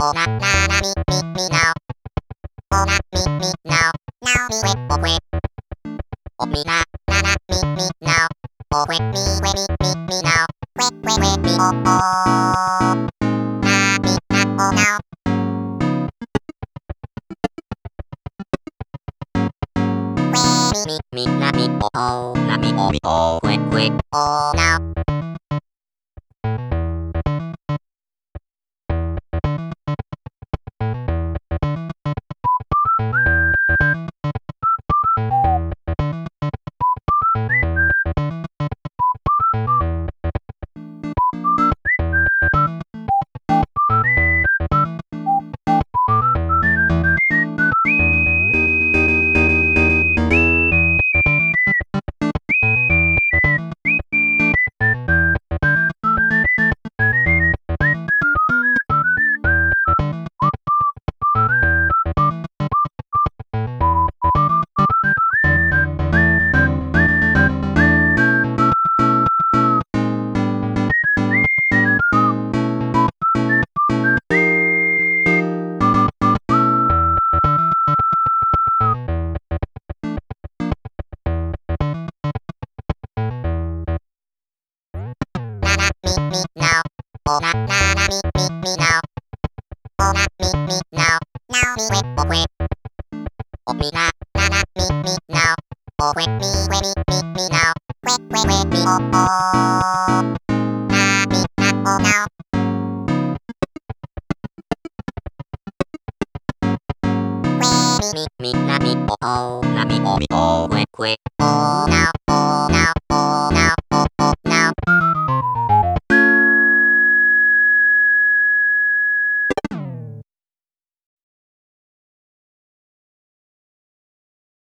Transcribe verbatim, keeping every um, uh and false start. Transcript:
Oh na na na me me me now. Oh na me me now. Now me we oh we. Oh me na na na me me now. Oh we me we me me me now. We we we me oh oh. Na me na oh now. We me me me na me oh oh na me oh me oh we we oh now. Me me now. Oh na na na me me me now. Oh na me me now. Now me we oh we. Oh me na na na me me now. Oh we me we me me me now. We we we me oh oh. Na me na oh now. We me me me na me oh oh na me oh me oh we we oh.